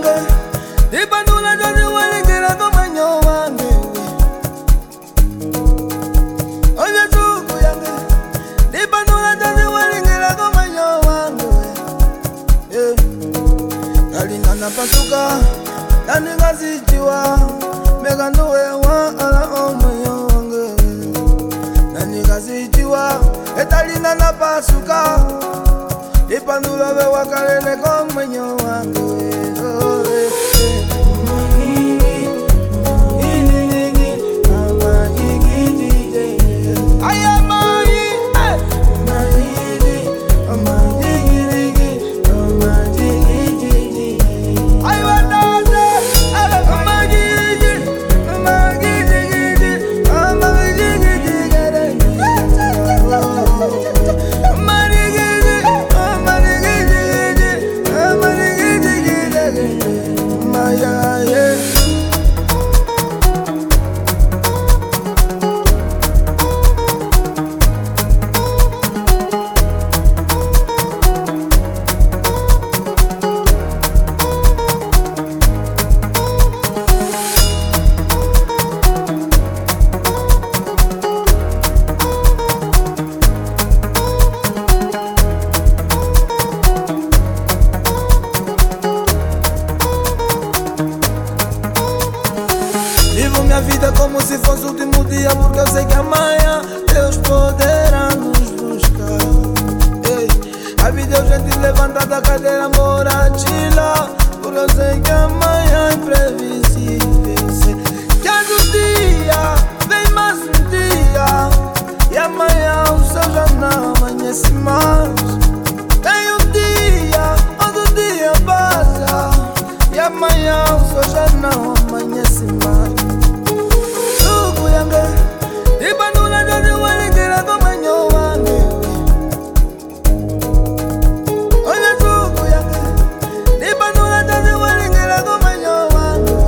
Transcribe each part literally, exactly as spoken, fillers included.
yange dipandula jodi walikira komanyo wange oye suku yange dipandula jodi walikira komanyo wange yeah. Kalina napasuka nani ngazichiwa meganduwe wa ala omanyo wange nani ngazichiwa etalina napasuka dipandula we wakalele komanyo wange Vivo minha vida como se fosse o último dia, porque eu sei que amanhã Deus poderá nos buscar. Ei, a vida é urgente, levanta da cadeira, moratila, porque eu sei que amanhã é imprevisível. Sei que é do dia, vem mais um dia, e amanhã o sol já não amanhece mais. Tem um dia, outro dia passa, e amanhã o sol já não amanhece mais. Dipandula jodi walikira komanyo wange oye suku yange dipandula jodi walikira komanyo wange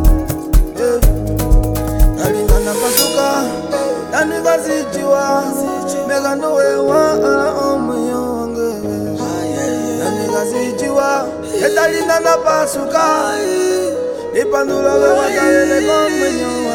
Kalina napasuka nani ngazichiwa meganduwe wa ala omanyo wange nani ngazichiwa etalina napasuka dipandula we wakalele komanyo wange